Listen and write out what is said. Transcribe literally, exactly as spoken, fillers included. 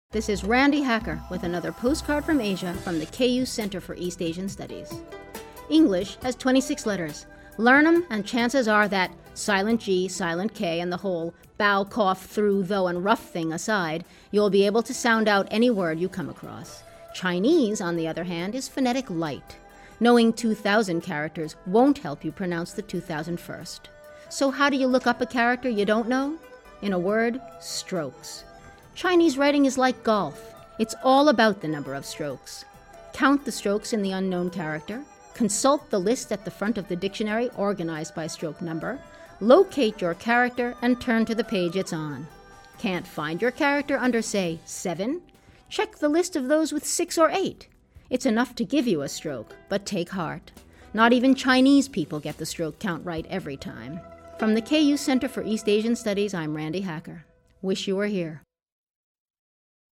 This is Randy Hacker with another postcard from Asia from the K U Center for East Asian Studies. English has twenty-six letters. Learn them, and chances are that silent G, silent K, and the whole bow, cough, through, though, and rough thing aside, you'll be able to sound out any word you come across. Chinese, on the other hand, is phonetic light. Knowing two thousand characters won't help you pronounce the two thousand first. So how do you look up a character you don't know? In a word, strokes. Chinese writing is like golf. It's all about the number of strokes. Count the strokes in the unknown character. Consult the list at the front of the dictionary organized by stroke number. Locate your character and turn to the page it's on. Can't find your character under, say, seven? Check the list of those with six or eight. It's enough to give you a stroke, but take heart. Not even Chinese people get the stroke count right every time. From the K U Center for East Asian Studies, I'm Randy Hacker. Wish you were here.